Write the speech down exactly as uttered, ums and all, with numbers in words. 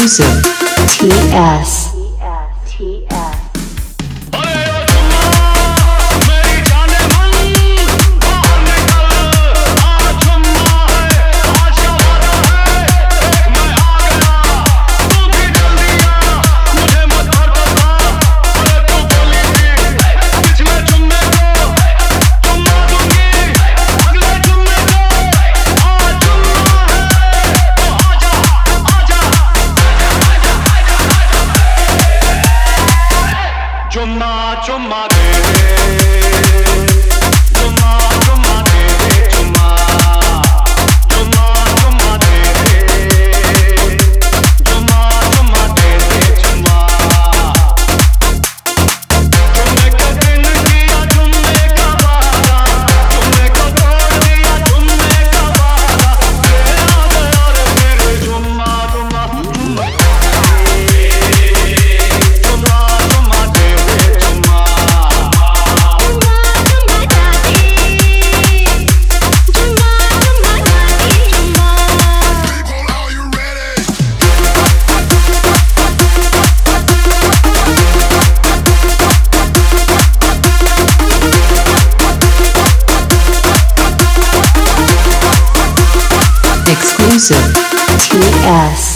Exclusive. T S. T S. चुम्मा चुम्मा दे चुम्मा चुम्मा दे चुम्मा चुम्मा चुम्मा दे चुम्मा चुम्मा दे चुम्मा तुमने को दिन दिया तुमने का वादा तुमने को तोड़ दिया तुमने का वादा तेरा प्यार मेरे चुम्मा चुम्मा चुम्मा चुम्मा दे Exclusive. T S.